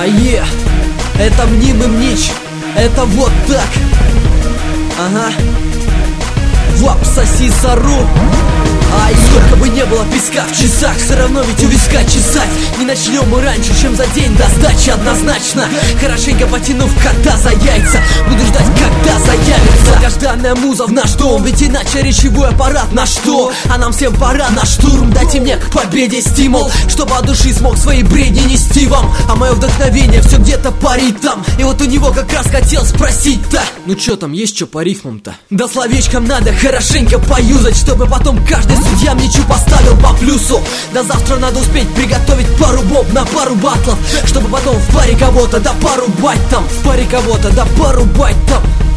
Это мнимый мнич, это вот так. Ага. Вап, соси сору. Сколько бы не было песка в часах, все равно ведь у виска чесать. Не начнем мы раньше, чем за день до сдачи однозначно. Хорошенько потянув кота за яйца, буду ждать, когда заявится долгожданная муза в наш дом. Ведь иначе речевой аппарат на что? А нам всем пора на штурм. Дайте мне к победе стимул, чтобы от души смог свои бредни нести вам. А мое вдохновение все где-то парит там. И вот у него как раз хотел спросить-то: ну чё там, есть чё по рифмам-то? Да словечкам надо хорошенько поюзать, чтобы потом каждый судья мничу поставил по плюсу. До завтра надо успеть приготовить пару боб на пару батлов, чтобы потом в паре кого-то да порубать там. В паре кого-то да порубать там.